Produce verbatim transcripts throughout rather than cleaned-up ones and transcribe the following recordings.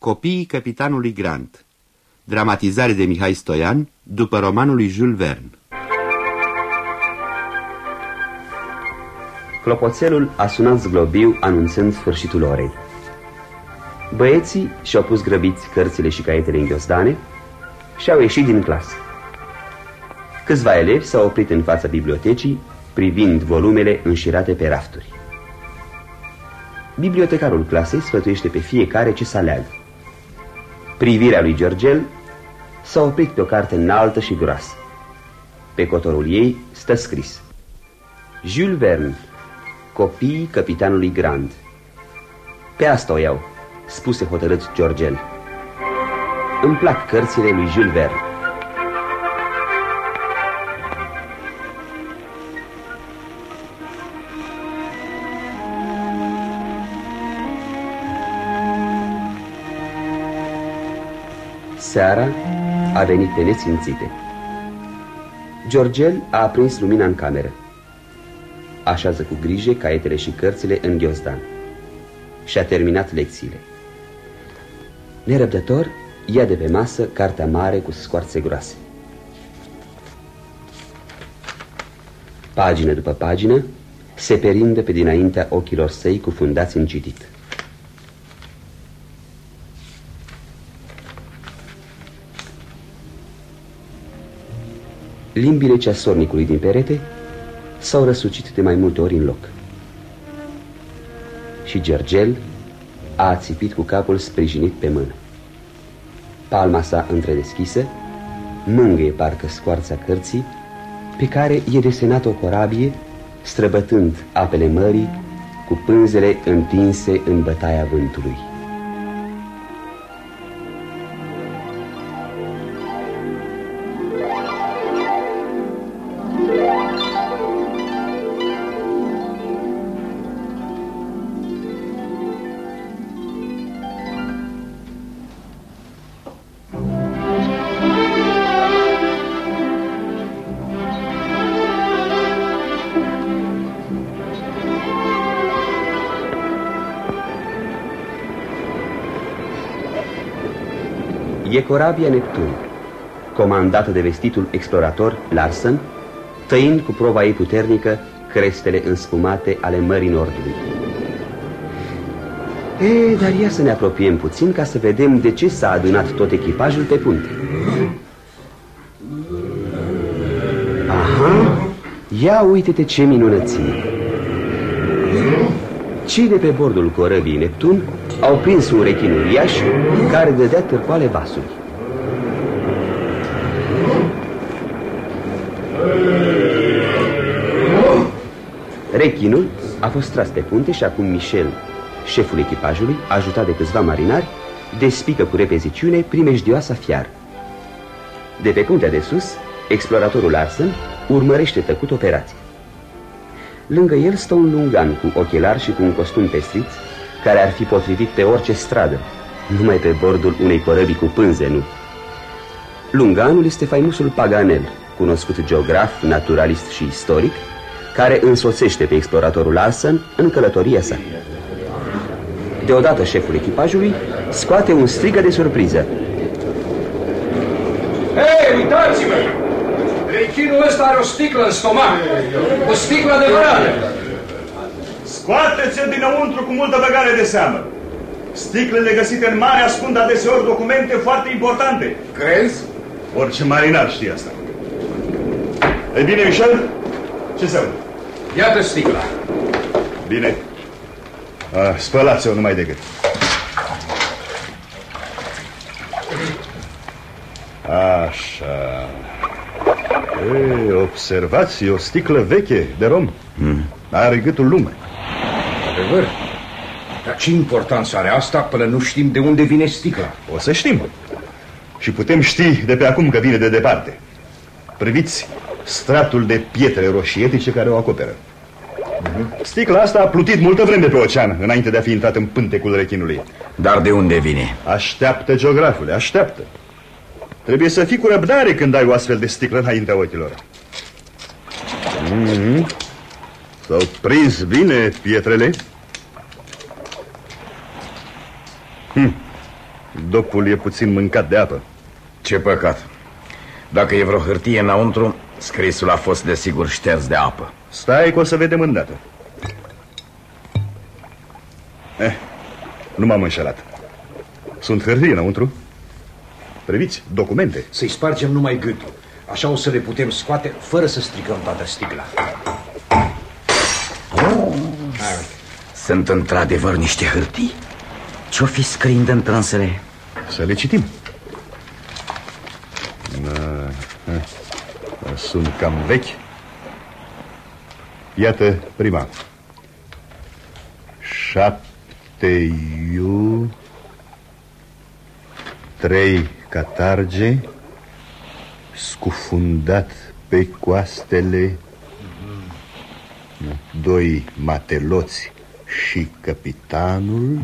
Copiii capitanului Grant. Dramatizare de Mihai Stoian după romanul lui Jules Verne. Clopoțelul a sunat zglobiu anunțând sfârșitul orei. Băieții și-au pus grăbiți cărțile și caietele în ghiozdane și au ieșit din clasă. Câțiva elevi s-au oprit în fața bibliotecii, privind volumele înșirate pe rafturi. Bibliotecarul clasei sfătuiește pe fiecare ce să aleagă. Privirea lui Georgel s-a oprit pe o carte înaltă și groasă. Pe cotorul ei stă scris: Jules Verne, Copiii capitanului Grant. Pe asta o iau, spuse hotărât Georgel. Îmi plac cărțile lui Jules Verne. Seara a venit pe nesimțite. Georgel a aprins lumina în cameră. Așează cu grijă caietele și cărțile în ghiozdan. Și-a terminat lecțiile. Nerăbdător, ia de pe masă cartea mare cu scoarțe groase. Pagină după pagină se perindă pe dinaintea ochilor săi cufundați în citit. Limbile ceasornicului din perete s-au răsucit de mai multe ori în loc. Și Georgel a ațipit cu capul sprijinit pe mână. Palma sa întredeschisă mângâie parcă scoarța cărții, pe care e desenată o corabie străbătând apele mării cu pânzele întinse în bătaia vântului. E corabia Neptun, comandată de vestitul explorator Larsen, tăind cu prova ei puternică crestele înspumate ale Mării Nordului. E, dar ia să ne apropiem puțin ca să vedem de ce s-a adunat tot echipajul pe punte. Aha, ia uite-te ce minunăție! Cei de pe bordul corăbiei Neptun au prins un rechin uriaș care dădea târcoale vasului. Rechinul a fost tras pe punte și acum Michel, șeful echipajului, ajutat de câțiva marinari, despică cu repeziciune primejdioasa fiară. De pe puntea de sus, exploratorul Larsen urmărește tăcut operația. Lângă el stă un lungan cu ochelari și cu un costum pestrit, care ar fi potrivit pe orice stradă, numai pe bordul unei corăbii cu pânze, nu. Lunganul este faimosul Paganel, cunoscut geograf, naturalist și istoric, care însoțește pe exploratorul Larsen în călătoria sa. Deodată șeful echipajului scoate un strigă de surpriză. Hei, uitați-vă! Rechinul ăsta are o sticlă în stomac! O sticlă adevărată! Scoateți-l dinăuntru cu multă băgare de seamă! Sticlele găsite în mare ascund adeseori documente foarte importante. Crezi? Orice marinar știe asta. Ei bine, Michel? Ce se aude? Iată sticla. Bine. Spălați-o numai decât. Așa. Ei, observați, e o sticlă veche de rom. mm. Are gâtul lume. Adevăr? Dar ce importanță are asta până nu știm de unde vine sticla? O să știm. Și putem ști de pe acum că vine de departe. Priviți stratul de pietre roșietice care o acoperă. uh-huh. Sticla asta a plutit multă vreme pe ocean înainte de a fi intrat în pântecul rechinului. Dar de unde vine? Așteaptă, geografule, așteaptă. Trebuie să fii cu răbdare când ai o astfel de sticlă înaintea ochilor. mm-hmm. S-au prins bine pietrele. hm. Dopul e puțin mâncat de apă. Ce păcat. Dacă e vreo hârtie înăuntru, scrisul a fost desigur șters de apă. Stai că o să vedem îndată. Eh, nu m-am înșelat. Sunt hârtii înăuntru. Priviți, documente. Să-i spargem numai gâtul. Așa o să le putem scoate fără să stricăm toată sticla. Oh, sunt într-adevăr niște hârtii. Ce-o fi scriind întrânsele? Să le citim. Da, sunt cam vechi. Iată prima. Șapte iu, trei catarge, scufundat pe coastele, doi mateloți și capitanul,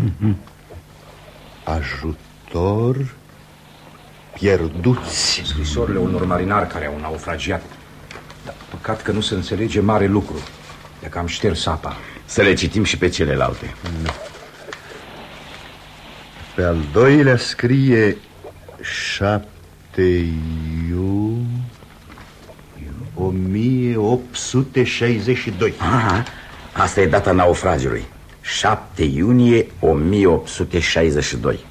ajutor, pierduți. Scrisorile unor marinari care au naufragiat. Dar păcat că nu se înțelege mare lucru. Dacă am șters apa. Să le citim și pe celelalte. Pe al doilea scrie șapte iu o mie opt sute șaizeci și doi. Aha, asta e data naufragiului. șapte iunie o mie opt sute șaizeci și doi.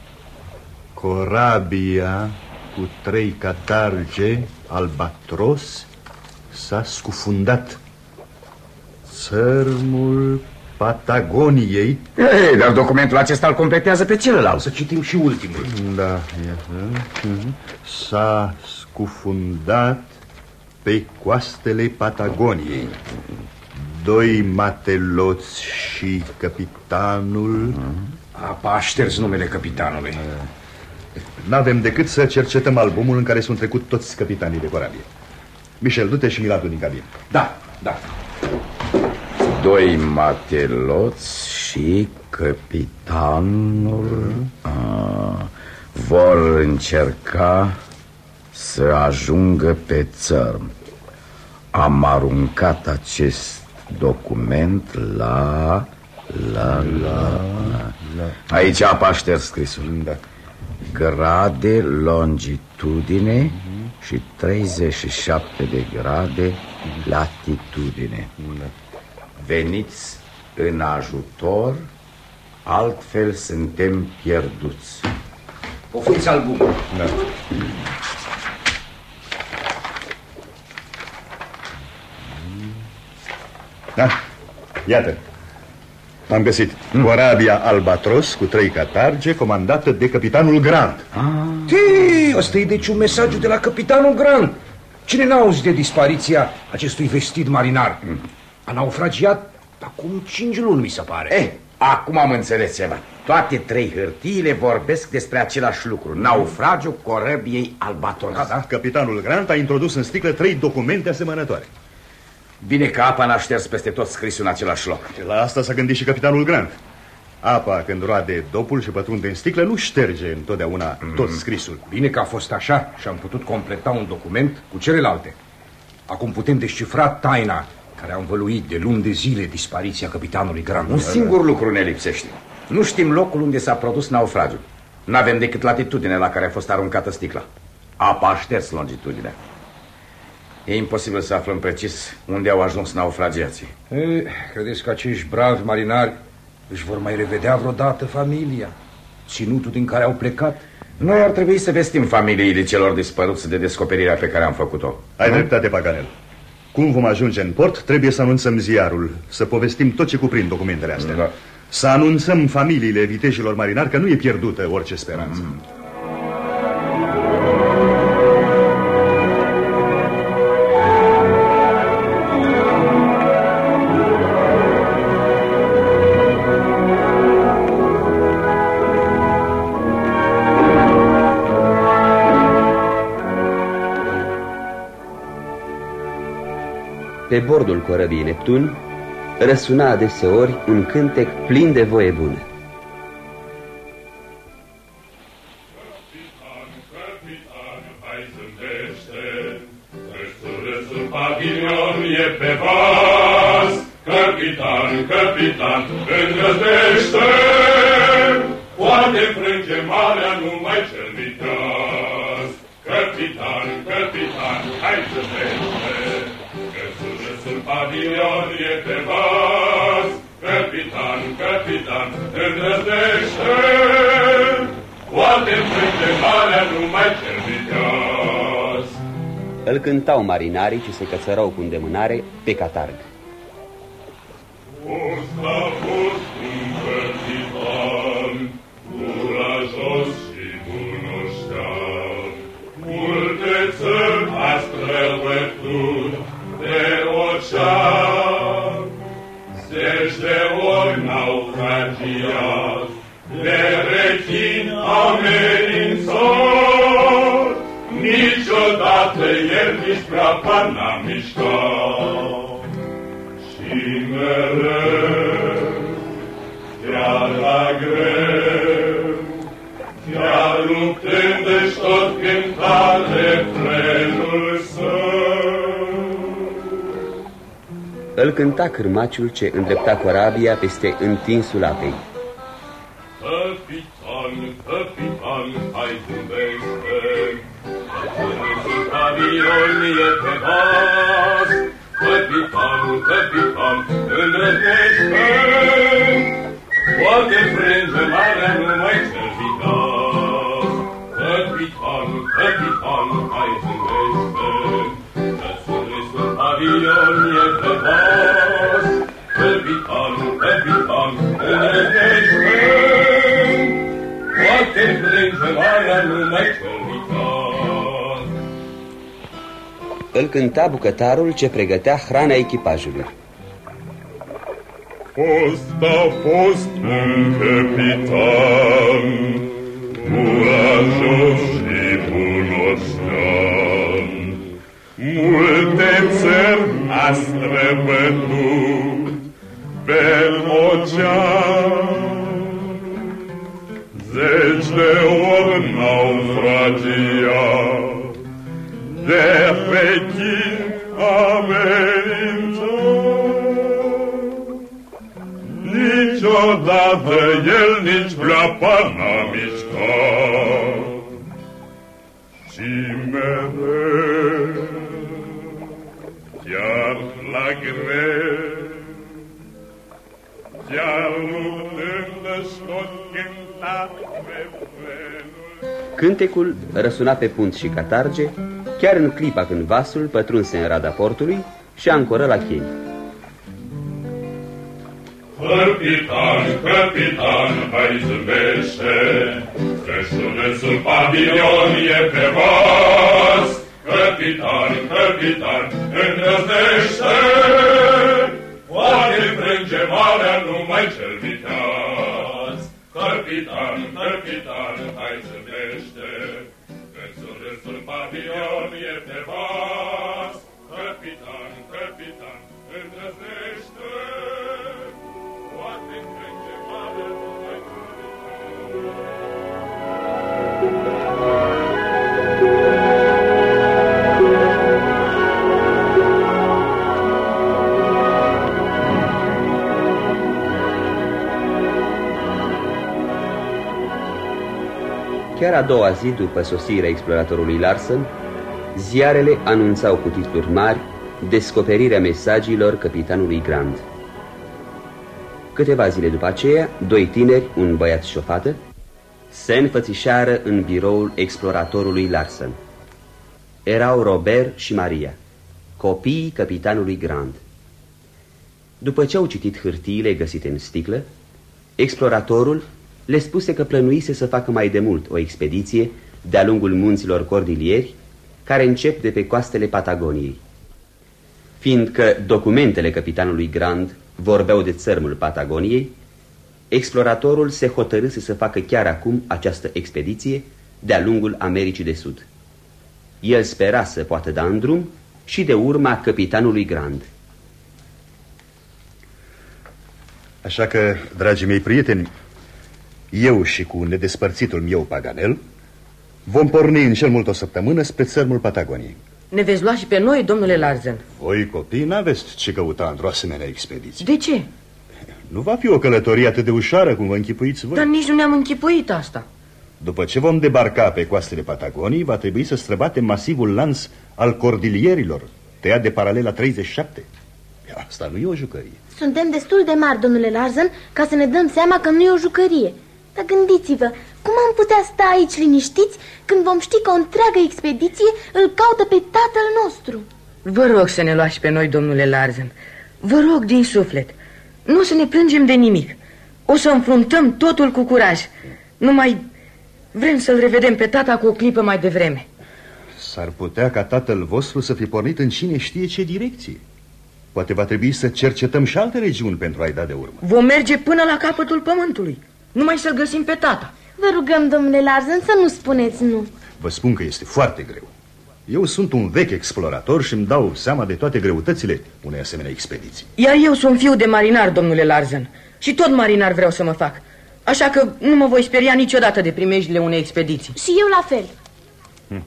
Corabia cu trei catarge, albatros, s-a scufundat. Țărmul Patagoniei. Ei, dar documentul acesta îl completează pe celălalt. Să citim și ultimul. Da, s-a scufundat pe coastele Patagoniei. Doi mateloți și capitanul. Apa a șters numele capitanului. N-avem decât să cercetăm albumul în care sunt trecut toți capitanii de corabie. Michel, du-te și Miladu din cabină. Da, da. Doi mateloți și capitanul a, vor încerca să ajungă pe țărm. Am aruncat acest document la... La, la, la. Aici apa șters scrisul. Da. Grade, longitudine uh-huh. și treizeci și șapte de grade latitudine. Da. Veniți în ajutor, altfel suntem pierduți. Poftiți albumul. Da. Da, iată. Am găsit. Mm. Corabia Albatros cu trei catarge, comandată de capitanul Grant. Ah. Tii, ăsta e deci un mesaj de la capitanul Grant. Cine n-a auzit de dispariția acestui vestit marinar? Mm. A naufragiat acum cinci luni, mi se pare. Eh, acum am înțeles ceva. Toate trei hârtiile vorbesc despre același lucru. Naufragiul corabiei Albatros. Da, da. Capitanul Grant a introdus în sticlă trei documente asemănătoare. Bine că apa n-a șters peste tot scrisul în același loc. La asta s-a gândit și capitanul Grant. Apa, când roade dopul și pătrunde în sticlă, nu șterge întotdeauna mm. tot scrisul. Bine că a fost așa și am putut completa un document cu celelalte. Acum putem descifra taina care a învăluit de luni de zile dispariția capitanului Grant. Un singur lucru ne lipsește. Nu știm locul unde s-a produs naufragiul. N-avem decât latitudinea la care a fost aruncată sticla. Apa a șters longitudinea. E imposibil să aflăm precis unde au ajuns naufragiații. E, credeți că acești bravi marinari își vor mai revedea vreodată familia, ținutul din care au plecat? Noi ar trebui să vestim familiile celor dispăruți de descoperirea pe care am făcut-o. Ai dreptate, Paganel. Cum vom ajunge în port, trebuie să anunțăm ziarul, să povestim tot ce cuprind documentele astea. Da. Să anunțăm familiile vitejilor marinari că nu e pierdută orice speranță. Mm. Pe bordul corăbiei Neptun răsuna adeseori un cântec plin de voie bună. Capitan, capitan, hai zâmbește, Răsul, răsul pavilion e pe vas. Capitan, capitan, îndrăznește, poate frânge marea numai cel viteaz. Capitan, capitan, hai să vește, că surâsul pavilion e pe vas. Capitan, capitan, îndrăznește, poate frânge marea numai cel viteaz. Îl cântau marinarii ce se cățărau cu îndemânare pe catarg. Fost a fost un capitan, curajos și bunoștean, multe țări a străbătut de ocean, zeci de ori naufragiat, de rechin amenințat, niciodată el nici prea n-a mișcat. Și mereu, chiar la greu, chiar luptându-și tot cânta refrenul său. Îl cânta cârmaciul ce îndrepta corabia peste întinsul apei. Capitan, capitan, hai zâmbește, Surâsul pavilion e pe vas. Capitan, capitan, îndrăznește, poate frânge marea numai cel viteaz. Capitan, capitan, hai zâmbește, că surâsul pavilion e pe vas. Capitan, capitan, îndrăznește, poate frânge marea numai cel viteaz. Îl cânta bucătarul ce pregătea hrana echipajului. Fost a fost un capitan, curajos și bunoștean, multe țări a străbătut pe ocean, zeci de ori naufragiat, de rechin amenințat, niciodată el nici pleoapă n-a mișcat. Și mereu, chiar la greu, chiar luptându-și tot cânta refrenul. Cântecul răsuna pe punt și catarge, chiar în clipa când vasul pătrunse în rada portului și ancoră la chei. Capitan, capitan, hai zâmbește, că surâsul pavilion e pe vas. Capitan, capitan, îndrăznește, poate frânge marea numai cel viteaz. Capitan, capitan, hai zâmbește, că surâsul pavilion e pe vas. Capitan, capitan, îndrăznește, poate frânge marea numai cel viteaz. Chiar a doua zi după sosirea exploratorului Larsen, ziarele anunțau cu titluri mari descoperirea mesagilor capitanului Grant. Câteva zile după aceea, doi tineri, un băiat și o fată, se înfățișară în biroul exploratorului Larsen. Erau Robert și Maria, copiii capitanului Grant. După ce au citit hârtiile găsite în sticlă, exploratorul le spuse că plănuise să facă mai de mult o expediție de-a lungul munților Cordilieri, care încep de pe coastele Patagoniei. Fiindcă documentele capitanului Grant vorbeau de țărmul Patagoniei, exploratorul se hotărâse să facă chiar acum această expediție de-a lungul Americii de Sud. El spera să poată da în drum și de urma capitanului Grant. Așa că, dragii mei prieteni, eu și cu nedespărțitul meu Paganel vom porni în cel mult o săptămână spre țărmul Patagoniei. Ne veți lua și pe noi, domnule Larsen? Voi, copii, n-aveți ce căuta într-o asemenea expediție. De ce? Nu va fi o călătorie atât de ușoară cum vă închipuiți voi. Dar nici nu ne-am închipuit asta. După ce vom debarca pe coastele Patagoniei, va trebui să străbatem masivul lans al cordilierilor, tăiat de paralela treizeci și șapte. Asta nu e o jucărie. Suntem destul de mari, domnule Larsen, ca să ne dăm seama că nu e o jucărie. Dar gândiți-vă, cum am putea sta aici liniștiți când vom ști că o întreagă expediție îl caută pe tatăl nostru? Vă rog să ne luați pe noi, domnule Larsen. Vă rog din suflet. Nu o să ne plângem de nimic. O să înfruntăm totul cu curaj. Numai vrem să-l revedem pe tata cu o clipă mai devreme. S-ar putea ca tatăl vostru să fi pornit în cine știe ce direcție. Poate va trebui să cercetăm și alte regiuni pentru a-i da de urmă. Vom merge până la capătul pământului, numai să-l găsim pe tata. Vă rugăm, domnule Larsen, să nu spuneți nu. Vă spun că este foarte greu. Eu sunt un vechi explorator și îmi dau seama de toate greutățile unei asemenea expediții. Iar eu sunt fiu de marinar, domnule Larsen, și tot marinar vreau să mă fac. Așa că nu mă voi speria niciodată de primejdile unei expediții. Și eu la fel. Hm.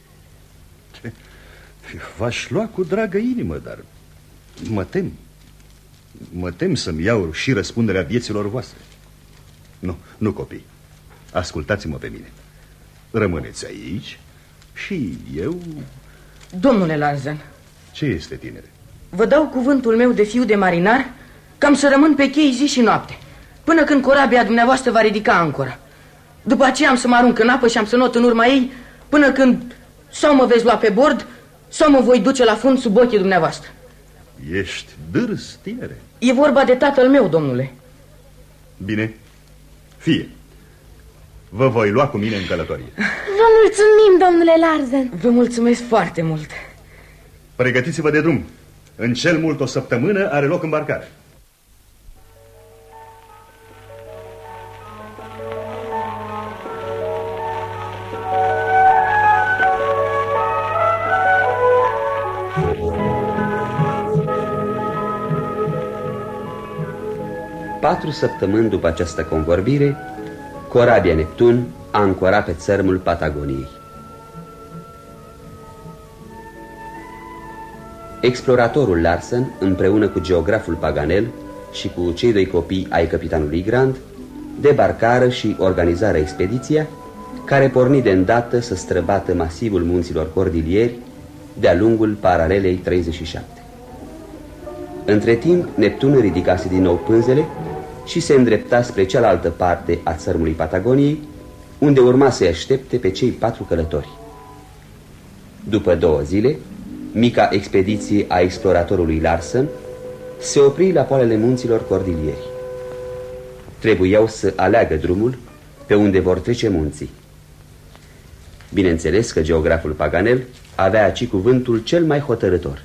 V-aș lua cu dragă inimă, dar mă tem. Mă tem să-mi iau și răspunderea vieților voastre. Nu, nu, copii. Ascultați-mă pe mine. Rămâneți aici și eu... Domnule Larsen. Ce este, tinere? Vă dau cuvântul meu de fiu de marinar că am să rămân pe chei zi și noapte, până când corabia dumneavoastră va ridica ancora. După aceea am să mă arunc în apă și am să not în urma ei până când sau mă veți lua pe bord sau mă voi duce la fund sub ochii dumneavoastră. Ești dârs, tinere. E vorba de tatăl meu, domnule. Bine, fie. Vă voi lua cu mine în călătorie. Vă mulțumim, domnule Larsen. Vă mulțumesc foarte mult. Pregătiți-vă de drum. În cel mult o săptămână are loc îmbarcare. Patru săptămâni după această convorbire, corabia Neptun a ancorat pe țărmul Patagoniei. Exploratorul Larsen, împreună cu geograful Paganel și cu cei doi copii ai capitanului Grant, debarcară și organizară expediția, care porni de îndată să străbată masivul munților Cordilieri de-a lungul paralelei treizeci și șapte. Între timp, Neptun ridicase din nou pânzele și se îndrepta spre cealaltă parte a țărmului Patagoniei, unde urma să-i aștepte pe cei patru călători. După două zile, mica expediție a exploratorului Larsen se opri la poalele munților Cordilieri. Trebuiau să aleagă drumul pe unde vor trece munții. Bineînțeles că geograful Paganel avea aici cuvântul cel mai hotărător.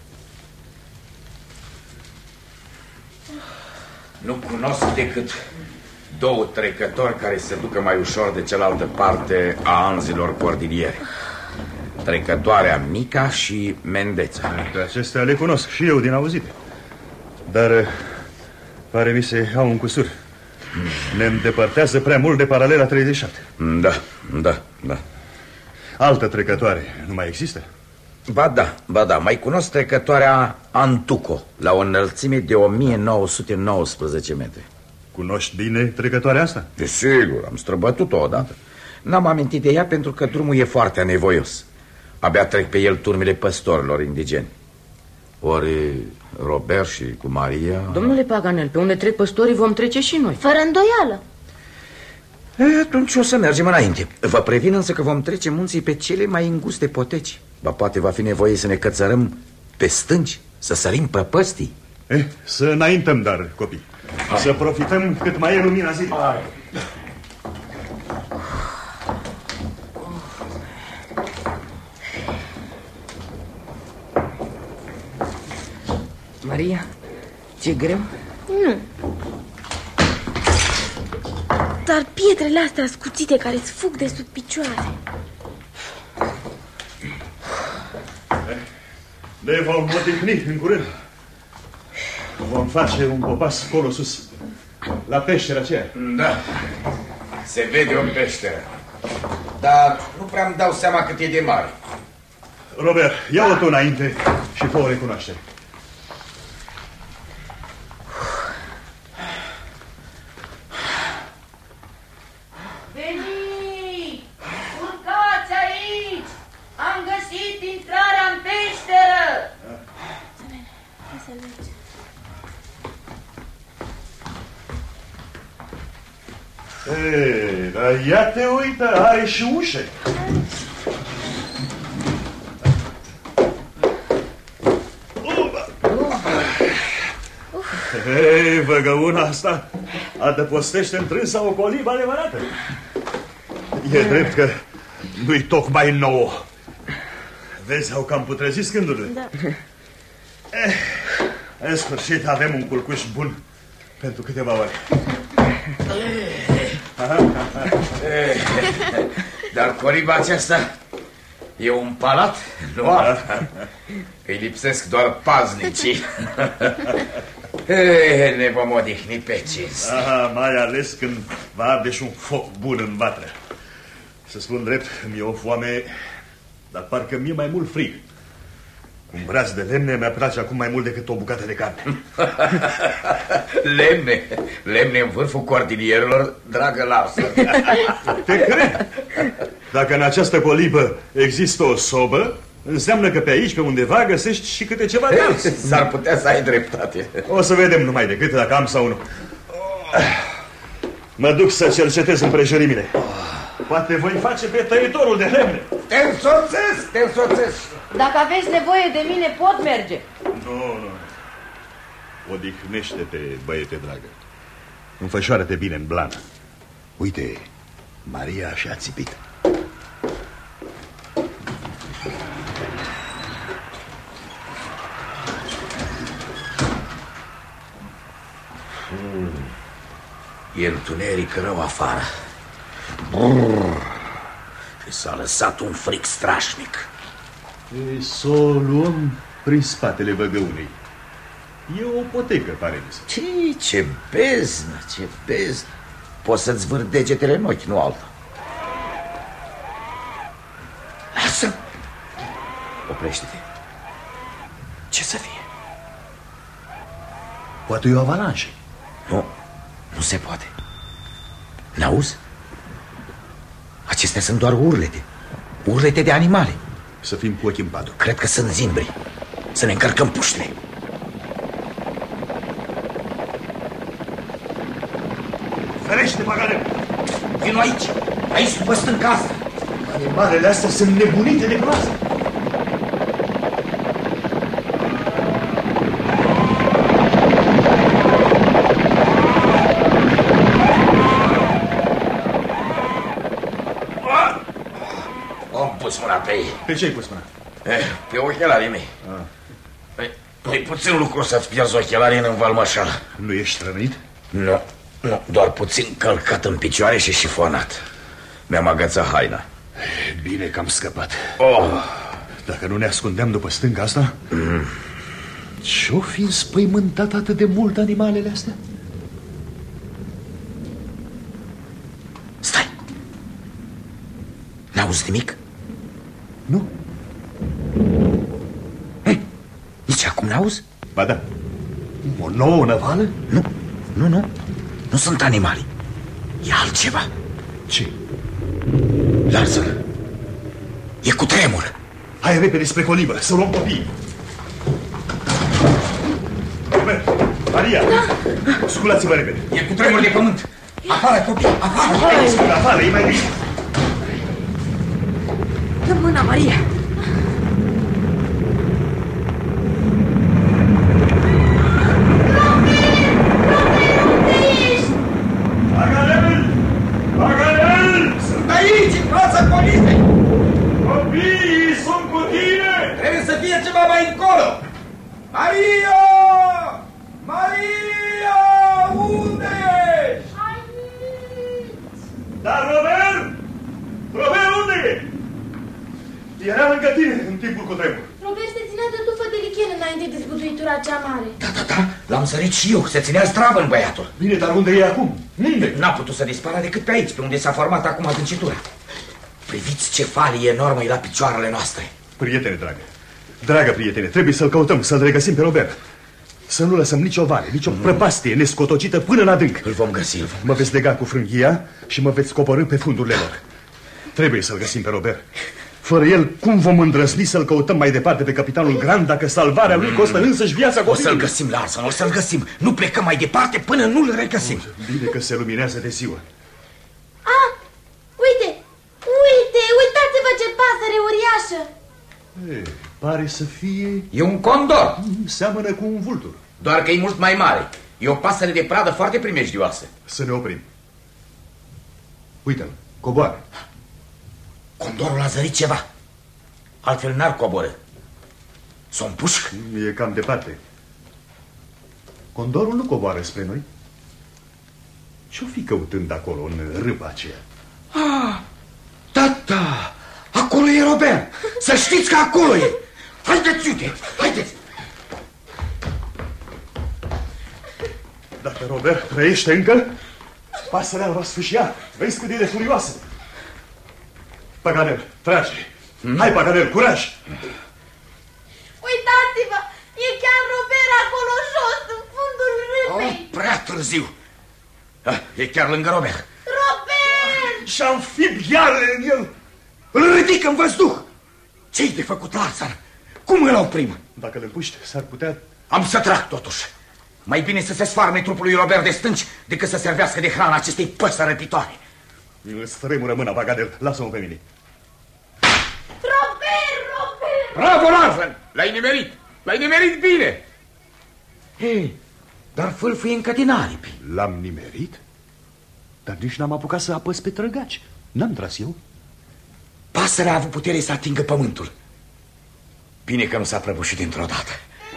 Nu cunosc decât două trecători care se ducă mai ușor de cealaltă parte a anzilor Cordilieri. Trecătoarea Mica și Mendeța. Pe acestea le cunosc și eu din auzite. Dar pare mi se au un cusur. Ne îndepărtează prea mult de paralela treizeci și șapte. Da, da, da. Altă trecătoare nu mai există? Ba da, ba da, mai cunosc trecătoarea Antuco, la o înălțime de o mie nouă sute nouăsprezece metri. Cunoști bine trecătoarea asta? Desigur, am străbătut-o odată. N-am amintit de ea pentru că drumul e foarte anevoios. Abia trec pe el turmele păstorilor indigeni. Ori Robert și cu Maria... Domnule Paganel, pe unde trec păstorii vom trece și noi. Fără îndoială. E, atunci o să mergem înainte. Vă previn însă că vom trece munții pe cele mai înguste poteci. Ba poate va fi nevoie să ne cățărăm pe stânci, să sărim prăpăstii. Eh, să înaintăm, dar, copii. Hai. Să profităm cât mai e lumina zilei. Maria, ți-e greu? Nu. Dar pietrele astea ascuțite care îți fug de sub picioare. Ne vom odihni în curând. Vom face un popas acolo sus, la peștera aceea. Da, se vede o peșteră, dar nu prea îmi dau seama cât e de mare. Robert, ia-o tu înainte și fă o recunoaștere. Ia te uită, are și ușe. Hei, văgăuna asta adăpostește întrânsa o colibă adevărată. E drept că nu-i tocmai nouă. Vezi, au cam putrezit scândurile. Da. Eh, în sfârșit avem un culcuș bun pentru câteva ore. Dar coliba aceasta e un palat? Nu? Îi lipsesc doar paznicii. E, ne vom odihni pe cinste. Aha, mai ales când va arde și un foc bun în vatră. Să spun drept, mi-e o foame, dar parcă mi-e mai mult frig. Un braț de lemne mi-a place acum mai mult decât o bucată de carne. Lemne? Lemne în vârful cordilierelor, dragă Larsen. Te cred. Dacă în această colibă există o sobă, înseamnă că pe aici, pe undeva, găsești și câte ceva de ars. S-ar putea să ai dreptate. O să vedem numai decât dacă am sau nu. Mă duc să cercetez împrejurimile. Poate voi face pe tăitorul de lemne. Te însoțesc, te însoțesc. Dacă aveți nevoie de mine, pot merge. Nu, nu. Odihnește-te, băiete dragă. Înfășoară-te bine în blană. Uite, Maria și-a țipit. Hmm. E întuneric rău afară. Și s-a lăsat un fric strașnic. Să o luăm prin spatele văgăunei. E o potecă, pare mi se. Ce, ce beznă, ce beznă. Poți să-ți vâr degetele în ochi, nu alta. Lasă! Oprește-te. Ce să fie? Poate e o avalanșă. Nu, nu se poate. N-auzi? Acestea sunt doar urlete. Urlete de animale. Să fim cu ochii în patru. Cred că sunt zimbri. Să ne încărcăm puștile. Ferește, pagane! Vino aici! Aici, după stânca asta! Animalele astea sunt nebunite de groază. Am pus mâna pe ei. Pe ce ai pus mâna? Eh, pe ochelarii mei. Ah. Păi, nu-i puțin lucru să-ți pierzi ochelarii în învălmășală. Nu ești rănit? Nu, nu, doar puțin călcat în picioare și șifonat. Mi-am agățat haina. Bine că am scăpat. Oh. Dacă nu ne ascundeam după stânca asta, mm. ce-o fi înspăimântat atât de mult animalele astea? Stai! N-auzi nimic? Nu. Hei, nici acum n-auzi? Ba da. O nouă năvală? Nu, nu, nu. Nu sunt animale. E altceva. Ce? Larsen, e cu tremur. Hai repede spre colibă, să luăm copiii. Robert, Maria, da. Sculați-vă repede. E cu tremur de pământ. Afară, copii, afară. Afară, afară, e mai bine. Dă mâna, Maria. Paganel! Paganel! Sunt aici, în fața colibei. Copiii sunt cu tine! Trebuie să fie ceva mai încolo. Maria! Maria! Unde ești? Aici! Dar Robert? Robert, unde e? Era lângă tine în timpul cu tremur. Robert se ținea de tufă de lichier înainte de zguduitura cea mare. Da, da, da, l-am sărit și eu, se ținea zdravă în băiatul. Bine, dar unde e acum? Unde? N-a putut să dispară decât pe aici, pe unde s-a format acum adâncitura. Priviți ce falie enormă e la picioarele noastre. Prietene, dragă, dragă prietene, trebuie să-l căutăm, să-l regăsim pe Robert. Să nu lăsăm nicio vale, nicio mm. prăpastie nescotocită până în adânc. Îl vom găsi, îl vom Mă veți lega cu frânghia și mă veți coborî pe fundurile lor. Trebuie să-l găsim pe Robert. Fără el, cum vom îndrăzni să-l căutăm mai departe pe capitanul Grant dacă salvarea lui costă însăși viața copilului? O să-l găsim, Larsen, o să-l găsim. Nu plecăm mai departe până nu-l regăsim. Bine că se luminează de ziua. Ah, uriașă. E, pare să fie... E un condor. Seamănă cu un vultur. Doar că e mult mai mare. E o pasăre de pradă foarte primejdioasă. Să ne oprim. Uite-l, coboară. Condorul a zărit ceva. Altfel n-ar coboră. S-o împușc? E cam departe. Condorul nu coboară spre noi. Ce-o fi căutând acolo, în râpa aceea? Ah, tata, acolo e Robert. Să știți că acolo e. Haideți, uite, haideți. Dacă Robert trăiește încă, pasărea îl va sfâșia. Vezi cât e de furioasă. Paganel, trage. Hmm? Hai, Paganel, curaj! Uitați-vă, e chiar Robert acolo jos, în fundul râpei. Oh, prea târziu. Ah, e chiar lângă Robert. Robert! Și-am înfipt ghearele în el. Îl ridic în văzduh. Ce-i de făcut, Lazar? Cum îl oprim? Dacă îl împuști, s-ar putea... Am să trag totuși. Mai bine să se sfarme trupul lui Robert de stânci decât să servească de hrană acestei păsări răpitoare. Îți tremură mâna, Paganel. Lasă-mă pe mine. Robert, Robert! Bravo, Lazar! L-ai nimerit! L-ai nimerit bine! Hei, dar fâlfâie încă din aripi. L-am nimerit? Dar nici n-am apucat să apăs pe trăgaci. N-am tras eu. Pasărea a avut putere să atingă pământul. Bine că nu s-a prăbușit dintr-o dată.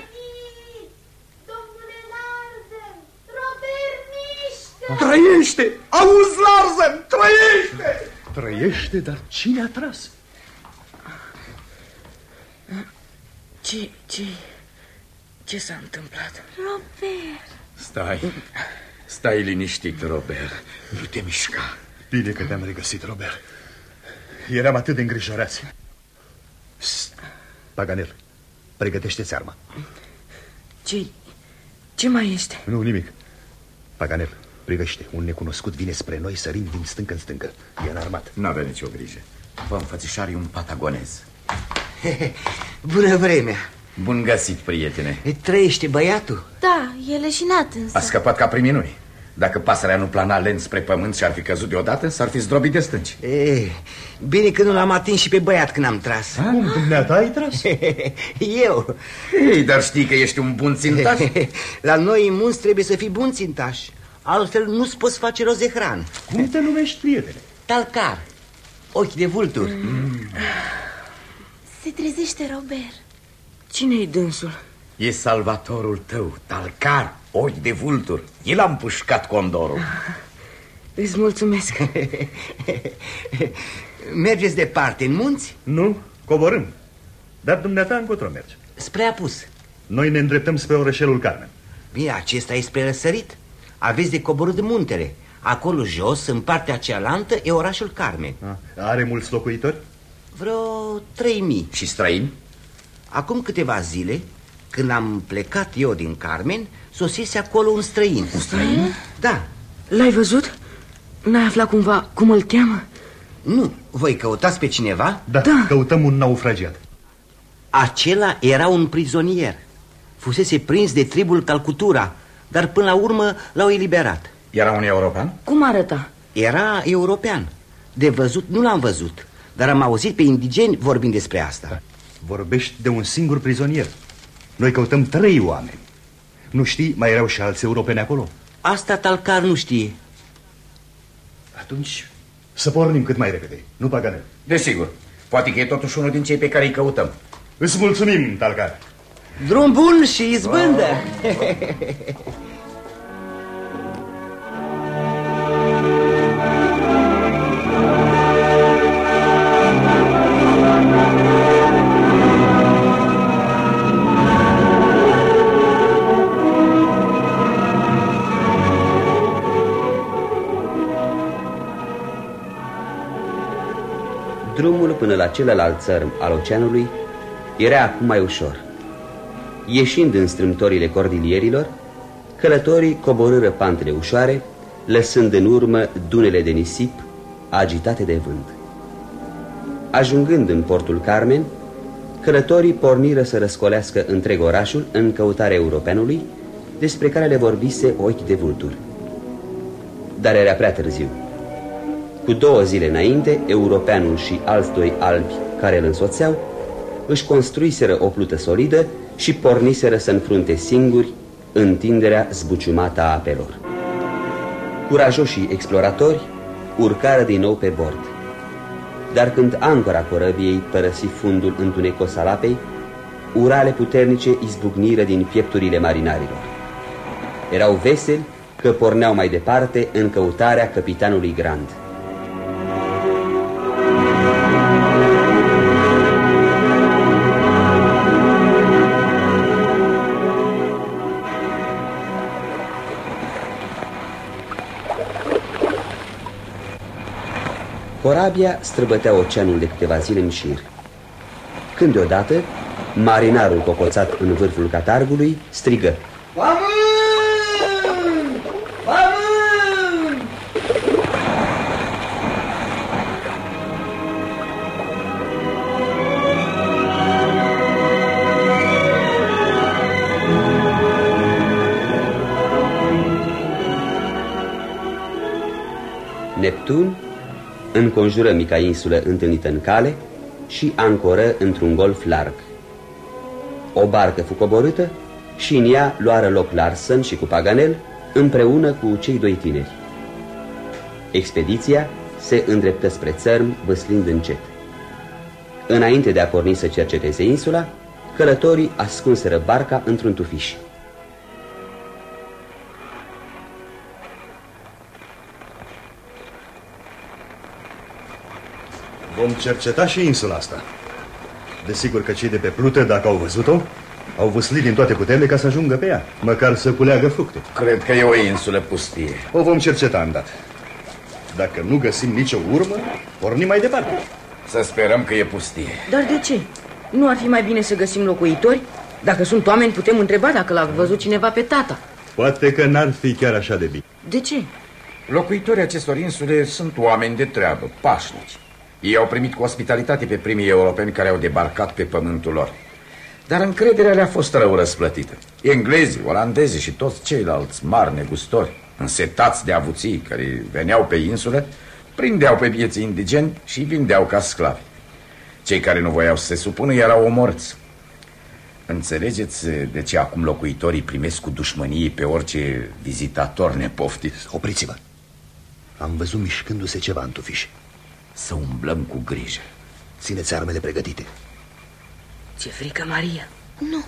Domnule Larsen, Robert mișcă! Trăiește! Auzi, Larsen! Trăiește! Trăiește, dar cine a tras? Ce, ce, ce s-a întâmplat? Robert! Stai, stai liniștit, Robert. Nu te mișca. Bine că te-am regăsit, Robert. Eram atât de îngrijorați. Paganel, pregătește-ți arma. Ce, ce mai este? Nu, nimic. Paganel, privește, un necunoscut vine spre noi sărind din stâncă în stâncă. E înarmat. N-avea nicio grijă. Vă înfățișari un patagonez. Bună vremea. Bun găsit, prietene. Trăiește băiatul? Da, e leșinat însă. A scăpat ca prin minuni. Dacă pasărea nu plana lent spre pământ și ar fi căzut deodată, s-ar fi zdrobit de stânci. E, bine că nu l-am atins și pe băiat când am tras. Cum, dumneata ai tras? Eu. Ei, dar știi că ești un bun țintaș? La noi în munți trebuie să fii bun țintaș. Altfel nu-ți poți face rost de hrană. Cum te numești, prietene? Talcar. Ochi de vultur. Mm. Se trezește Robert. Cine-i dânsul? E salvatorul tău, Talcar, ochi de vultur. El a împușcat condorul. Îți mulțumesc. Mergeți departe, în munți? Nu, coborâm. Dar dumneata încotro mergi? Spre apus. Noi ne îndreptăm spre orășelul Carmen. Bine, acesta e spre răsărit. Aveți de coborât muntele. Acolo jos, în partea cealaltă, e orașul Carmen. A, are mulți locuitori? Vreo trei mii. Și străini? Acum câteva zile, când am plecat eu din Carmen, sosise acolo un străin. Un străin? Da. L-ai văzut? N-ai aflat cumva cum îl cheamă? Nu. Voi căutați pe cineva? Da, da. Căutăm un naufragiat. Acela era un prizonier. Fusese prins de tribul Calcutura, dar până la urmă l-au eliberat. Era un european? Cum arăta? Era european. De văzut nu l-am văzut, dar am auzit pe indigeni vorbind despre asta. Da. Vorbești de un singur prizonier. Noi căutăm trei oameni. Nu știi, mai erau și alți europeni acolo? Asta Talcar nu știe. Atunci să pornim cât mai repede, nu, Paganel? Desigur. Poate că e totuși unul din cei pe care îi căutăm. Îți mulțumim, Talcar. Drum bun și izbândă. Drumul până la celălalt țărm al oceanului era acum mai ușor. Ieșind în strâmtorile cordilierilor, călătorii coborâră pantele ușoare, lăsând în urmă dunele de nisip agitate de vânt. Ajungând în portul Carmen, călătorii porniră să răscolească întreg orașul în căutarea europeanului, despre care le vorbise ochi de vulturi. Dar era prea târziu. Cu două zile înainte, europeanul și alți doi albi care îl însoțeau își construiseră o plută solidă și porniseră să înfrunte singuri întinderea zbuciumată a apelor. Curajoșii exploratori urcară din nou pe bord. Dar când ancora corăbiei părăsi fundul întunecos al apei, urale puternice izbucniră din piepturile marinarilor. Erau veseli că porneau mai departe în căutarea capitanului Grant. Corabia străbătea oceanul de câteva zile în șir, când deodată marinarul cocoțat în vârful catargului strigă: Pământ! Pământ! Neptun înconjură mica insulă întâlnită în cale și ancoră într-un golf larg. O barcă fu coborâtă și în ea luară loc Larsen și cu Paganel împreună cu cei doi tineri. Expediția se îndreptă spre țărm, văslind încet. Înainte de a porni să cerceteze insula, călătorii ascunseră barca într-un tufiș. Vom cerceta și insula asta. Desigur că cei de pe plută, dacă au văzut-o, au văslit din toate puterile ca să ajungă pe ea, măcar să culeagă fructe. Cred că e o insulă pustie. O vom cerceta îndată. Dacă nu găsim nicio urmă, pornim mai departe. Să sperăm că e pustie. Dar de ce? Nu ar fi mai bine să găsim locuitori? Dacă sunt oameni, putem întreba dacă l-a văzut cineva pe tata. Poate că n-ar fi chiar așa de bine. De ce? Locuitorii acestor insule sunt oameni de treabă, pașnici. Ei au primit cu ospitalitate pe primii europeni care au debarcat pe pământul lor. Dar încrederea le-a fost rău răsplătită. Englezii, olandezii și toți ceilalți mari negustori, însetați de avuții care veneau pe insulă, prindeau pe vieții indigeni și îi vindeau ca sclavi. Cei care nu voiau să se supună erau omorți. Înțelegeți de ce acum locuitorii primesc cu dușmănie pe orice vizitator nepoftit? Opriți-vă! Am văzut mișcându-se ceva în tufiș. Să umblăm cu grijă. Țineți armele pregătite. Ți-e frică, Maria? Nu.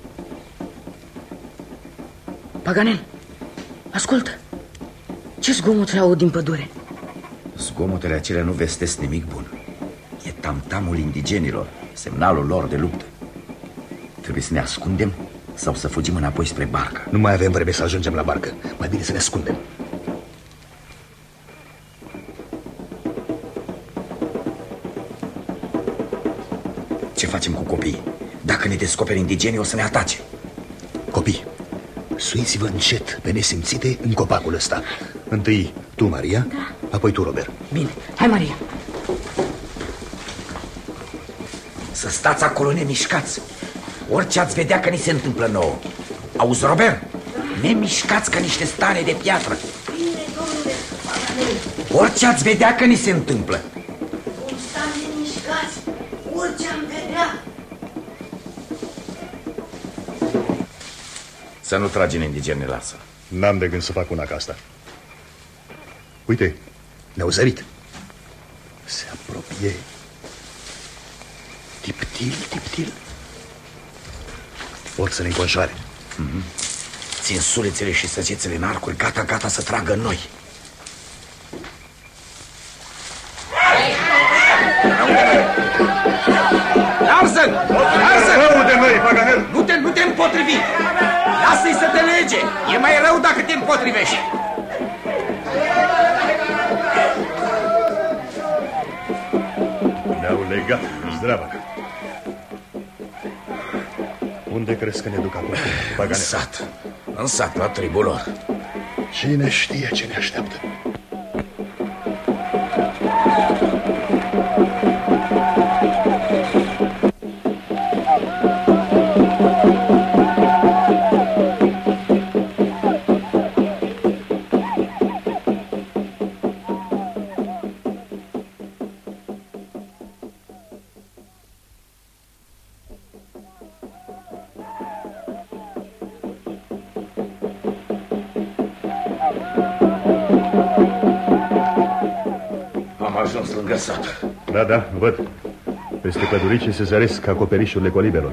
Paganel, ascultă. Ce zgomot se aud din pădure? Zgomotele acelea nu vestesc nimic bun. E tamtamul indigenilor, semnalul lor de luptă. Trebuie să ne ascundem sau să fugim înapoi spre barcă. Nu mai avem vreme să ajungem la barcă. Mai bine să ne ascundem. Ce facem cu copiii? Dacă ne descoperi indigenii, o să ne atace. Copii, suiți-vă încet, pe nesimțite, în copacul ăsta. Întâi tu, Maria, da. Apoi tu, Robert. Bine, hai, Maria. Să stați acolo nemișcați. Orice ați vedea că ni se întâmplă nouă. Auzi, Robert? Nemișcați ca niște stane de piatră. Bine, domnule Paganel. Orice ați vedea că ni se întâmplă. Cum stăm nemișcați, orice am vedea. Să nu tragi în indigeni, lasă. N-am de gând să fac una ca asta. Uite, ne-au zărit. Se apropie. Tiptil, tiptil. Vor să ne înconjoare. Mm-hmm. Țin sulițele și săgețele în arcuri, gata, gata să tragă în noi. Larsen! Larsen! Rău de noi, Paganel! Nu te, nu te împotrivi! Lasă-i să te lege! E mai rău dacă te împotrivești! Ne-au legat, zdravă. Unde crezi că ne duc acum, Paganel? În sat. În sat, la tribul lor. Cine știe ce ne așteaptă? ajuns lângă sat. Da, da, văd. Peste pădurice se zăresc acoperișurile colibelor.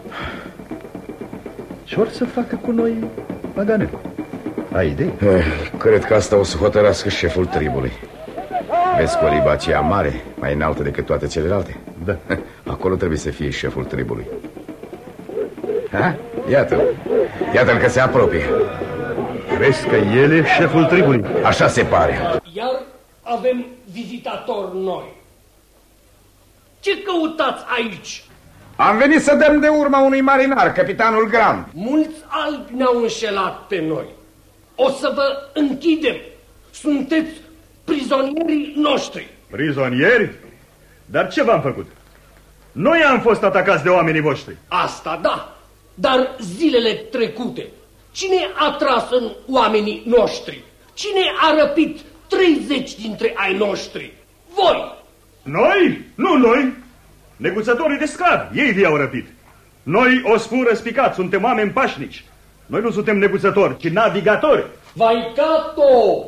Ce or să facă cu noi, Pagane? Ai idei? Eh, cred că asta o să hotărască șeful tribului. Vezi coliba aceea mare, mai înaltă decât toate celelalte? Da. Acolo trebuie să fie șeful tribului. Ha? Iată-l. Iată-l că se apropie. Crezi că el e șeful tribului? Așa se pare. Iar avem vizitatori noi. Ce căutați aici? Am venit să dăm de urma unui marinar, capitanul Grant. Mulți albi ne-au înșelat pe noi. O să vă închidem. Sunteți prizonierii noștri. Prizonieri? Dar ce v-am făcut? Noi am fost atacați de oamenii voștri. Asta da, dar zilele trecute, cine a tras în oamenii noștri? Cine a răpit treizeci dintre ai noștri? Voi! Noi? Nu noi! Neguțătorii de sclavi, ei vi-au răpit. Noi, o spun răspicat, suntem oameni pașnici. Noi nu suntem neguțători, ci navigatori. Vaicato!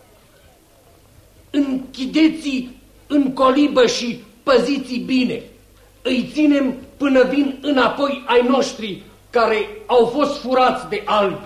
Închideți-i în colibă și păziți-i bine. Îi ținem până vin înapoi ai noștri care au fost furați de albi.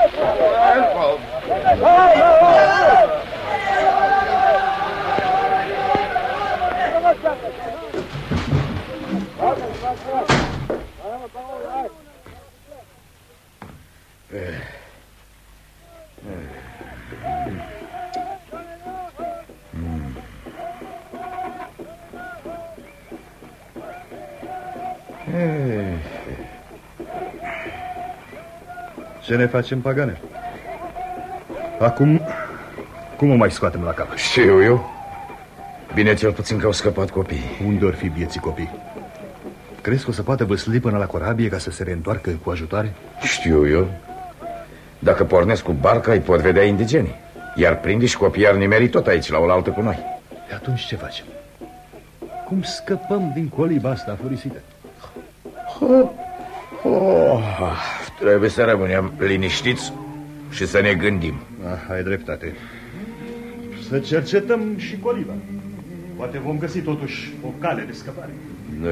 Ce ne facem, Pagane? Acum, cum o mai scoatem la cap? Știu eu. Bine, cel puțin că au scăpat copiii. Unde or fi vieții copii? Crezi că o să poată văsli până la corabie ca să se reîntoarcă cu ajutoare? Știu eu. Dacă pornesc cu barca, îi pot vedea indigenii. Iar prinde și copiii ar nimeri tot aici, la oaltă cu noi. De atunci ce facem? Cum scăpăm din coliba asta furisită? Oh, oh, trebuie să rămânem liniștiți și să ne gândim. Ah, ai dreptate. Să cercetăm și coliba. Poate vom găsi totuși o cale de scăpare. Da.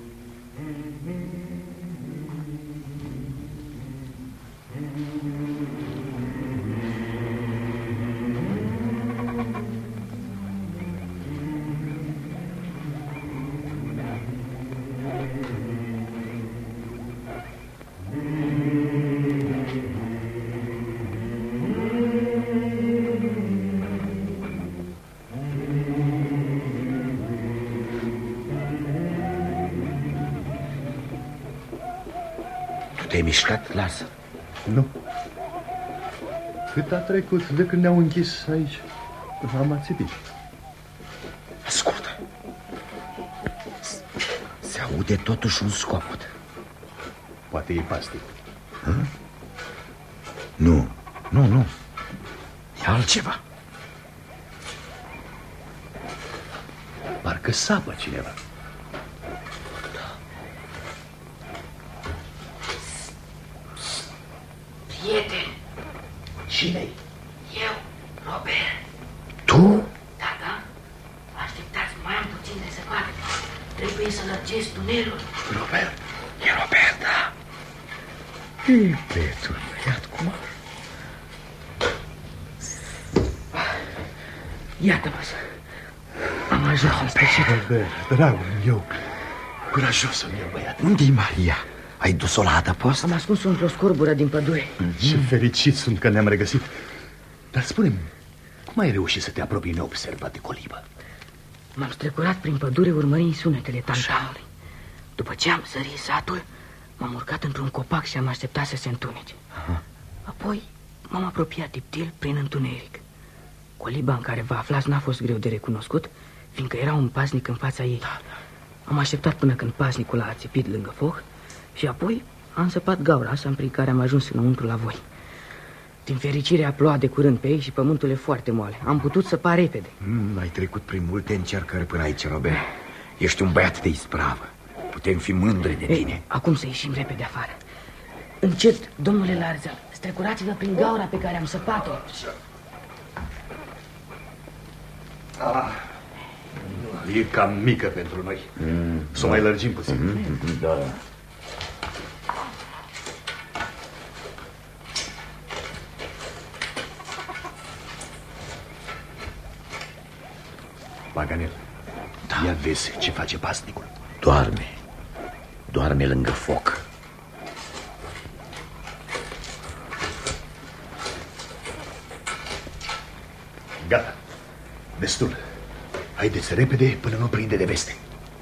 Te-ai mișcat? Lasă. Nu. Cât a trecut de când ne-au închis aici? Am ațipit. Ascultă. Se aude totuși un scopot. Poate e pastic. Hă? Nu, nu, nu. E altceva. Parcă sapă cineva. Prieten. Cine-i? Eu, Robert. Tu? Da, da. Așteptați, mai am puțin de zăpadă. Trebuie să lărgesc tunelul. Robert. E Robert, da. Iubetul, iată cum a... Iată-mă, am ajuns în sfârșit. Robert, dragul meu, curajosul meu băiat. Unde-i Maria? Ai dus-o la adăpost? Am ascuns-o într-o scorbură din pădure. Ce fericit sunt că ne-am regăsit. Dar spune-mi, cum ai reușit să te apropii neobservat de colibă? M-am strecurat prin pădure urmărind sunetele tantamului. După ce am sărit satul, m-am urcat într-un copac și am așteptat să se întunece. Aha. Apoi m-am apropiat tiptil prin întuneric. Coliba în care vă aflați n-a fost greu de recunoscut, fiindcă era un paznic în fața ei. Am așteptat până când paznicul a ațipit lângă foc și apoi am săpat gaura asta prin care am ajuns înăuntru la voi. Din fericire a plouat de curând pe ei și pământul e foarte moale. Am putut săpa repede. Mm, ai trecut prin multe încercări până aici, Robert. Ești un băiat de ispravă. Putem fi mândri de tine. Ei, acum să ieșim repede afară. Încet, domnule Larzan, strecurați-vă prin gaura pe care am săpat-o. Ah, E cam mică pentru noi. Mm, Să o mai lărgim puțin. Mm, da. Paganel, da. Ia vezi ce face pasnicul. Doarme. Doarme lângă foc. Gata. Destul. Haideți repede până nu prinde de veste.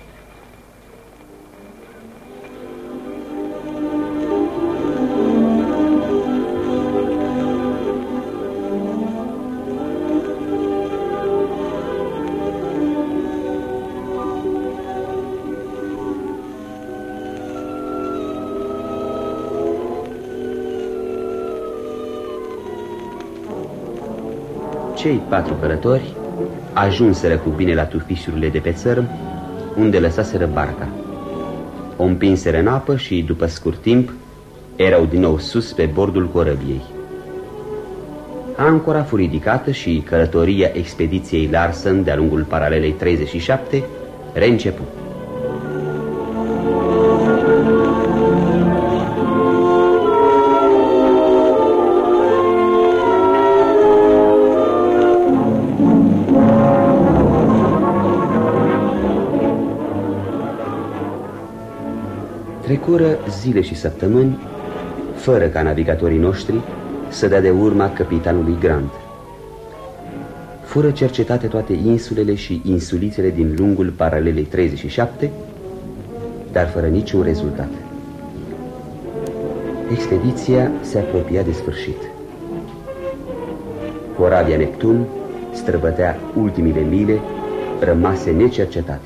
Cei patru călători ajunseră cu bine la tufisurile de pe țărm, unde lăsaseră barca. O împinseră în apă și, după scurt timp, erau din nou sus pe bordul corăbiei. Ancora fu ridicată și călătoria expediției Larsen de-a lungul paralelei treizeci și șapte reîncepu. Trecură zile și săptămâni fără ca navigatorii noștri să dea de urma capitanului Grant. Fură cercetate toate insulele și insulițele din lungul paralelei treizeci și șapte, dar fără niciun rezultat. Expediția se apropia de sfârșit. Corabia Neptun străbătea ultimile mile rămase necercetate.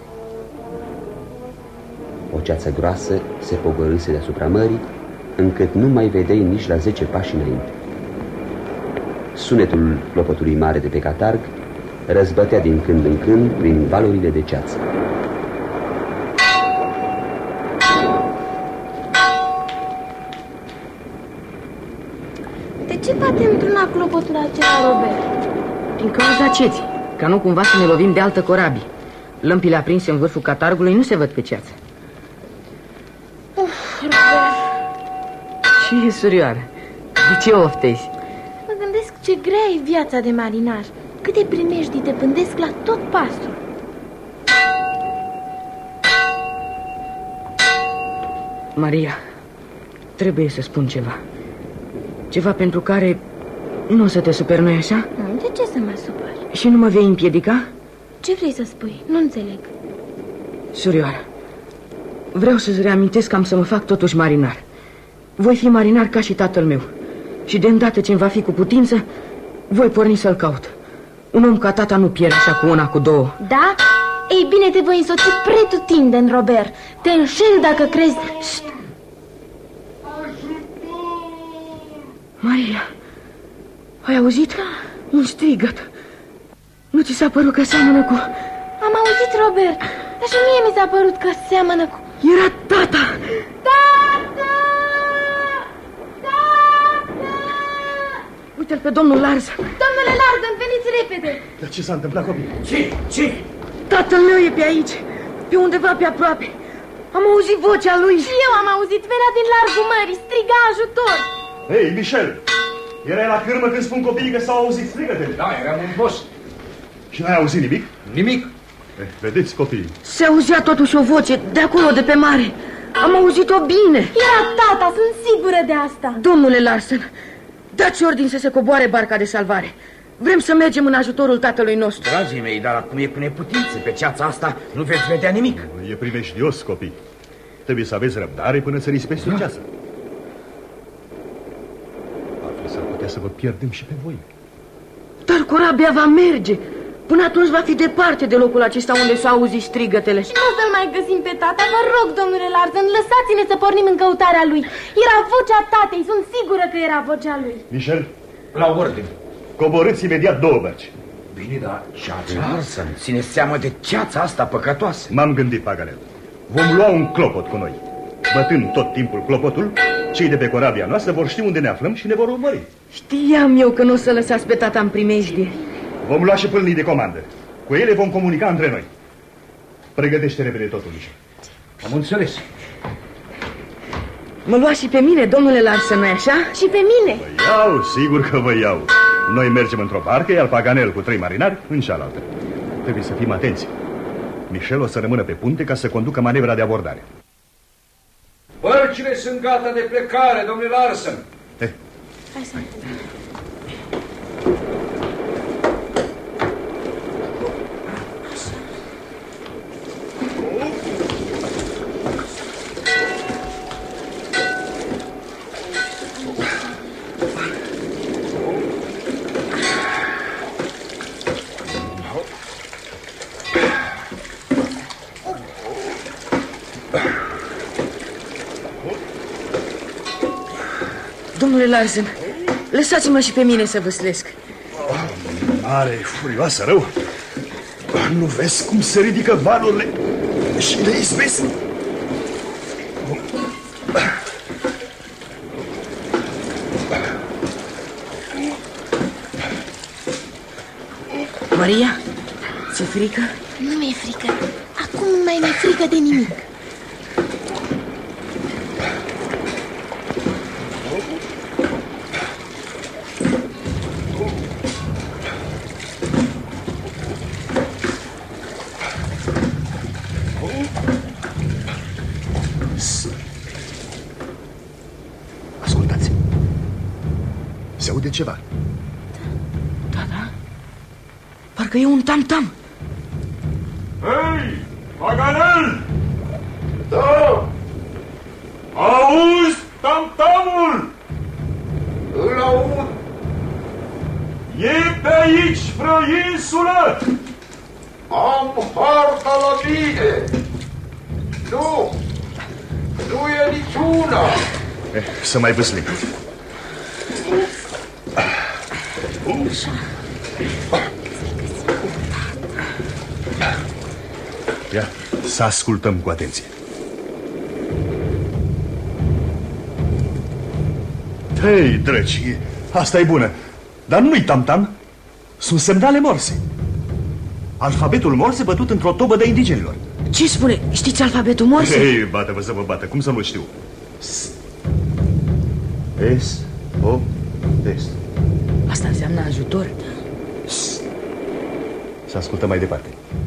O ceață groasă se pogorâse deasupra mării, încât nu mai vedeai nici la zece pași înainte. Sunetul clopotului mare de pe catarg răzbătea din când în când prin valurile de ceață. De ce bate într-una clopotul acela, Robert? Din cauza ceții, ca nu cumva să ne lovim de altă corabie. Lămpile aprinse în vârful catargului nu se văd pe ceață. Uf, Robert. Ce e, surioară? De ce oftezi? Mă gândesc ce grea e viața de marinar. Câte primejdii te pândesc la tot pasul. Maria, trebuie să spun ceva. Ceva pentru care nu o să te superi, nu-i așa? De ce să mă supăr? Și nu mă vei împiedica? Ce vrei să spui? Nu înțeleg. Surioară, vreau să-ți reamintesc că am să mă fac totuși marinar. Voi fi marinar ca și tatăl meu. Și de îndată ce-mi va fi cu putință, voi porni să-l caut. Un om ca tata nu pierde așa cu una, cu două. Da? Ei bine, te voi însoți pretutindeni, Robert. Te înșeli dacă crezi... Șt! Maria, ai auzit? Da. Un strigăt. Nu ți s-a părut că seamănă cu... Am auzit, Robert, dar și mie mi s-a părut că seamănă cu... Era tata! Tata! Tata! Uite-l pe domnul Larsen. Domnule Larsen, veniți repede! Dar ce s-a întâmplat, copii? Ce? Ce? Tatăl meu e pe aici, pe undeva pe aproape. Am auzit vocea lui. Și eu am auzit, venea din largul mării, striga ajutor. Hei, Michel, erai la cârmă când spun copiii că s-au auzit strigătele? Da, eram în bos. Și n-ai auzit nimic? Nimic. Eh, vedeți, copiii? Se auzea totuși o voce de acolo, de pe mare. Am auzit-o bine. Era tata, sunt sigură de asta. Domnule Larsen, dați ordin să se coboare barca de salvare. Vrem să mergem în ajutorul tatălui nostru. Dragii mei, dar acum e cu neputință. Pe ceața asta nu veți vedea nimic. E primejdios, copii. Trebuie să aveți răbdare până să rispeți da. ceața. Altfel s-ar putea să vă pierdem și pe voi. Dar corabia va merge. Până atunci va fi departe de locul acesta unde s-au auzit strigătele. Și nu o să-l mai găsim pe tata. Vă rog, domnule Larsen, lăsați-ne să pornim în căutarea lui. Era vocea tatei, sunt sigură că era vocea lui. Michel? La ordine. Coborâți imediat două bărci. Bine, dar ceața... Larsen, ține seama de ceața asta păcătoasă. M-am gândit, Paganel. Vom lua un clopot cu noi. Bătând tot timpul clopotul, cei de pe corabia noastră vor ști unde ne aflăm și ne vor urmări. Știam eu că nu o să lăsați pe tata în primejdie. Vom lua și pâlnii de comandă. Cu ele vom comunica între noi. Pregătește repede totul, Michel. Am înțeles. Mă lua și pe mine, domnule Larsen, nu-i așa? Și pe mine. Vă iau, sigur că vă iau. Noi mergem într-o barcă, iar Paganel cu trei marinari în cealaltă. Trebuie să fim atenți. Michel o să rămână pe punte ca să conducă manevra de abordare. Bărcile sunt gata de plecare, domnule Larsen. Eh. Hai să Domnule Larsen, lăsați-mă și pe mine să văslesc. Oh, mare, furioasă, rău. Nu vezi cum se ridică valurile și le izbesc? Maria, ți-e frică? Nu mi-e frică. Acum nu mai mi-e frică de nimic. Ascultați. Se aude ceva. Da, da. Parcă e un tam-tam. Hei, Paganel! Da! Auzi tam-tamul? Îl aud. E pe aici vreo insulă? Am harta la mine. Nu, nu e niciuna. Eh, să mai văslim. Ia, să ascultăm cu atenție. Hei, drăci, asta e bună. Dar nu-i tam-tam. Sunt semnale morse. Alfabetul morse bătut într-o tobă de indigenilor. Ce spune? Știți alfabetul morse? Hei, bate-vă să vă bată. Cum să nu știu? S, S, O, S. Asta înseamnă ajutor. S. Să ascultăm mai departe.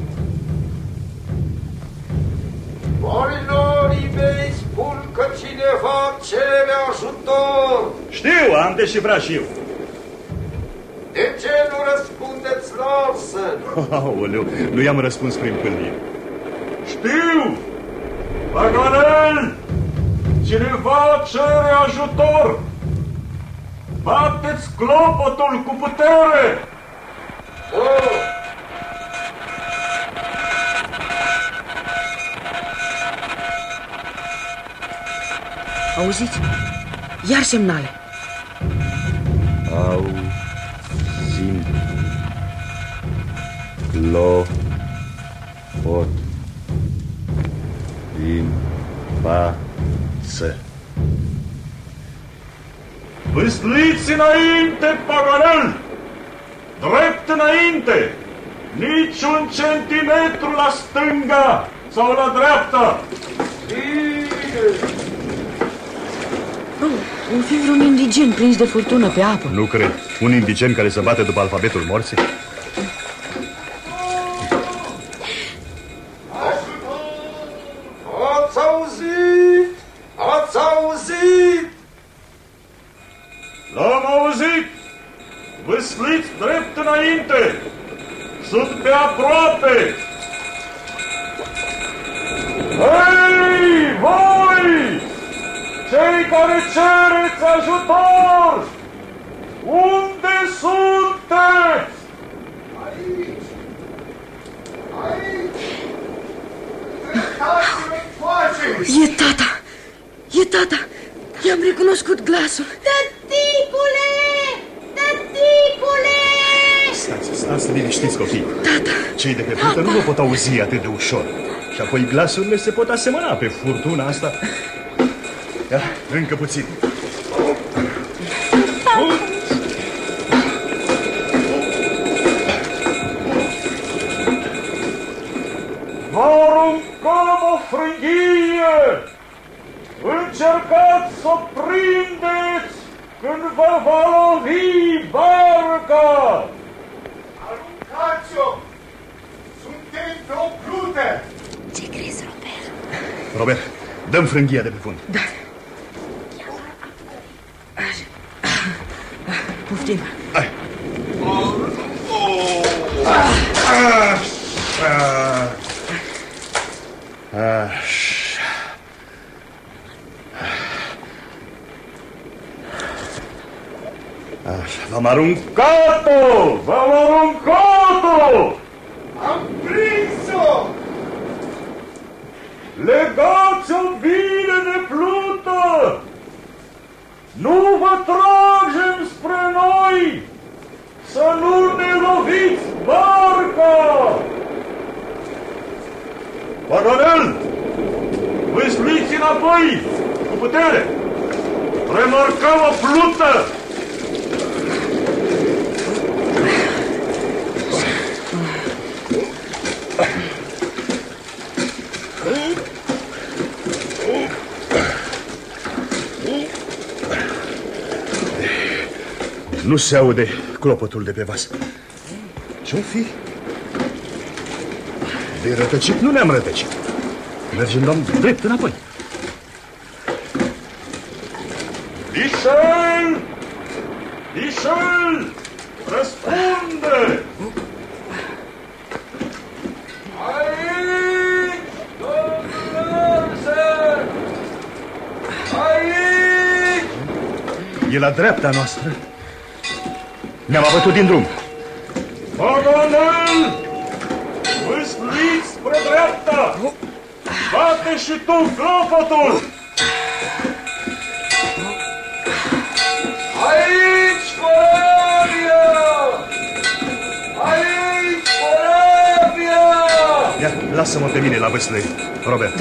Marinarii mei spun că cineva cere ajutor. Știu, am deșifrat și eu. De ce nu răspundeți, Larsen? Aoleu, nu i-am răspuns prin pâlnie. Știu! Paganel! Cineva cere ajutor! Bateți clopotul cu putere! Oh! Auziți? Iar semnale. Auzim. Lo. Pot. Din. Față. Vâsliți înainte, Paganel! Drept înainte! Niciun centimetru la stânga sau la dreapta! Oh, un fi vreun indigen prins de furtună pe apă. Nu cred. Un indigen care se bate după alfabetul morse? Ați auzit? Ați auzit? L-am auzit! Vâsliți drept înainte! Sunt pe aproape! Hei, voi! Cei care cereți ajutor! Unde sunteți? Aici! Aici! Uitați-vă faceți! E tata! E tata! I-am recunoscut glasul. Tăticule! Tăticule! Stați, stați liniștiți, copii. Tata! Cei de pe punte nu vă pot auzi atât de ușor. Și apoi glasurile se pot asemăna pe furtuna asta. Ia, încă puțin. Vă o frânghie! Încercați să o prindeți când vă va lovi barca! Aruncați-o! Suntem pe o plută! Ce crezi, Robert? Robert, dăm frânghia de pe fund. Da. Poftim. Hai. V-am aruncat-o! V-am aruncat-o! Am prins-o! Legați-o bine de plută! Nu vă tragem spre noi! Să nu ne loviți barca! Paganel! Vâsliți înapoi! Cu putere! Remarcăm o plută! Nu se aude clopotul de pe vas. Ce-o fi? De rătăcit nu ne-am rătăcit. Mergem, doamnă, drept înapoi. Michel! Michel! Răspunde! Aici! Domnule Larsen! Aici! E la dreapta noastră. Ne-am abătut din drum. Paganel! Vâsliți spre dreapta! Bate și tu clopotul! Aici, corabia! Aici, corabia! Ia, lasă-mă pe mine la vâslăi, Robert. Da.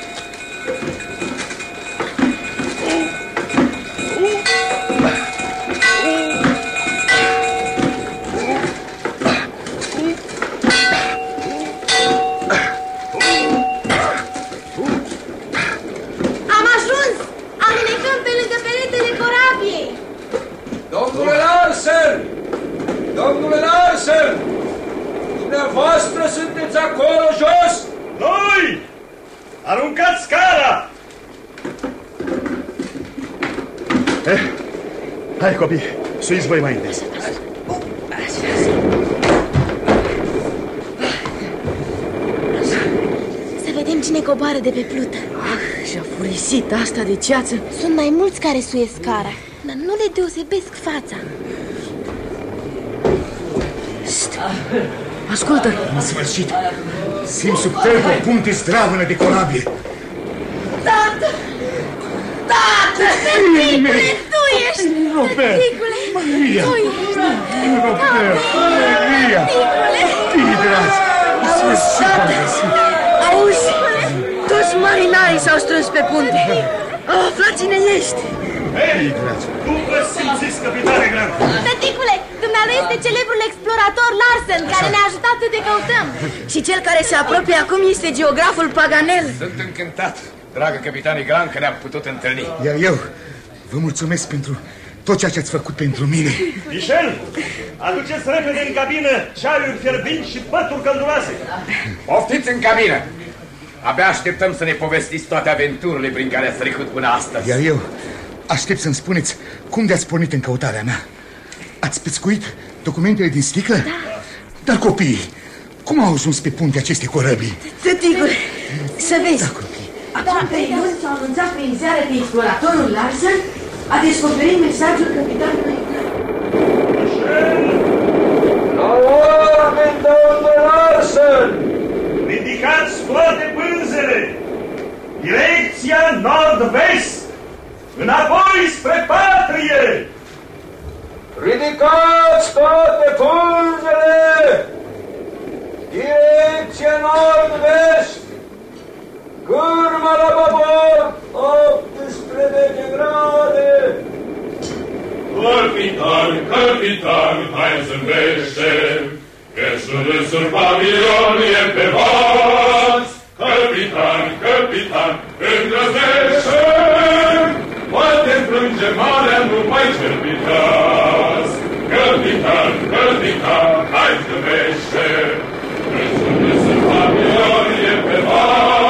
Domnule Larsen! Dumneavoastră sunteți acolo jos? Noi! Aruncați scara! Eh, hai, copii, suiți voi mai întâi. Să vedem cine coboară de pe plută. Ah, și-a furisit asta de ceață. Sunt mai mulți care suiesc scara, dar nu le deosebesc fața. Ascultă! În sfârșit, simt sub tăi o punte zdravână de corabie. Tată! Tată! Tăticule, tu ești! Tăticule! Maria! Tu ești! Robert! Maria! Fii dragi! În sfârșit am găsit! Auzi? Toți marinarii s-au strâns pe punte. Au aflat cine ești. Hei, cum vă simțiți, capitane Grant? Tăticule, dumnealui este celebrul explorator Larsen, care ne-a ajutat să te căutăm. Și cel care se apropie acum este geograful Paganel. Sunt încântat, dragă capitane Grant, că ne-am putut întâlni. Iar eu vă mulțumesc pentru tot ceea ce ați făcut pentru mine. Michel, aduceți repede în cabină ceaiuri fierbinți și pături călduroase. Poftiți în cabină. Abia așteptăm să ne povestiți toate aventurile prin care ați trecut până astăzi. Iar eu aștept să-mi spuneți cum de-ați pornit în căutarea mea. Ați pescuit documentele din sticlă? Da. Dar copiii, cum au ajuns pe punte aceste corăbii? Tăticule, să vezi. Da, copii. Acum pe luni s-au anunțat prin ziare că exploratorul Larsen a descoperit mesajul capitanului. La oameni, domnule Larsen! Ridicați toate pânzele! Direcția nord-vest! Înapoi spre patrie! Ridicați toate pânzele! Direcția nord-vest! Cârma la babord! optsprezece grade! Capitan, capitan, hai zâmbește, că și râsul Babilon e pe vas! Capitan, capitan, îndrăznește! Poate înfrânge marea numai cel viteaz. Capitan, capitan, hai zâmbește! Înțunde să fac glorie pe mare.